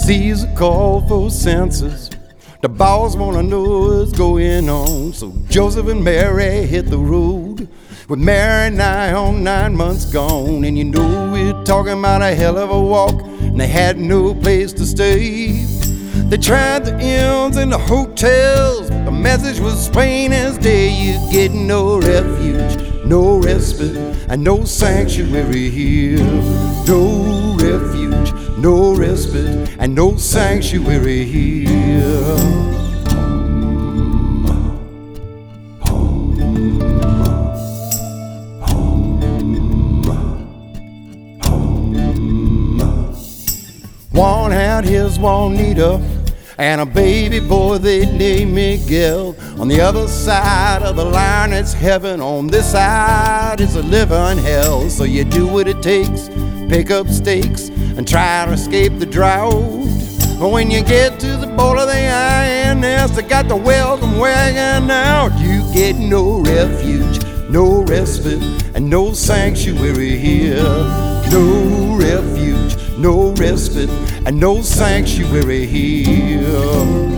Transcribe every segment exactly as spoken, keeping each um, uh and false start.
sees a call for census. The boss wanna know what's going on. So Joseph and Mary hit the road, with Mary nigh on nine months gone. And you know we're talking about a hell of a walk, and they had no place to stay. They tried the inns and the hotels, the message was plain as day. You get no refuge, no respite, and no sanctuary here. No refuge, no respite, and no sanctuary here. One had his Juanita and a baby boy they named Miguel. On the other side of the line it's heaven, on this side it's a living hell. So you do what it takes, pick up stakes and try to escape the drought. But when you get to the border of the I N S, they got the welcome wagon out. You get no refuge, no respite, and no sanctuary here. No refuge, no respite, and no sanctuary here.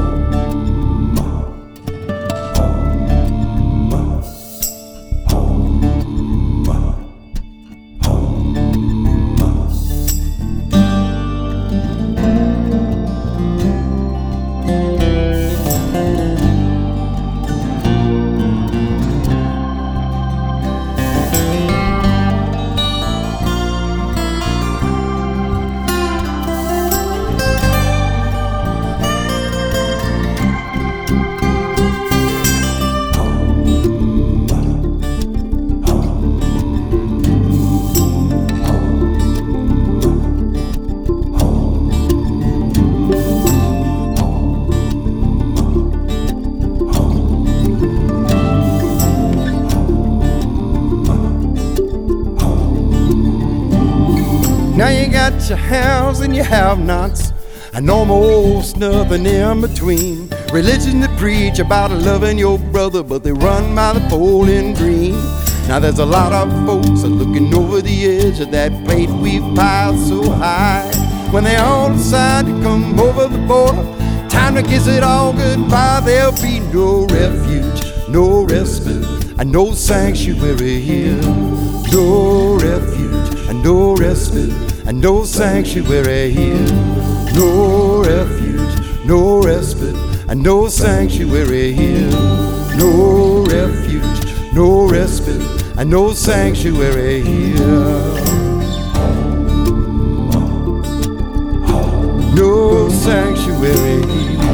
Now you got your haves and your have-nots, and almost nothing in between. Religion that preach about loving your brother, but they run by the Bowling Green. Now there's a lot of folks are looking over the edge of that plate we've piled so high. When they all decide to come over the border, time to kiss it all goodbye. There'll be no refuge, no respite, and no sanctuary here. No refuge and no respite, and no sanctuary here. No refuge, no respite, and no sanctuary here. No refuge, no respite, and no sanctuary here. No sanctuary here.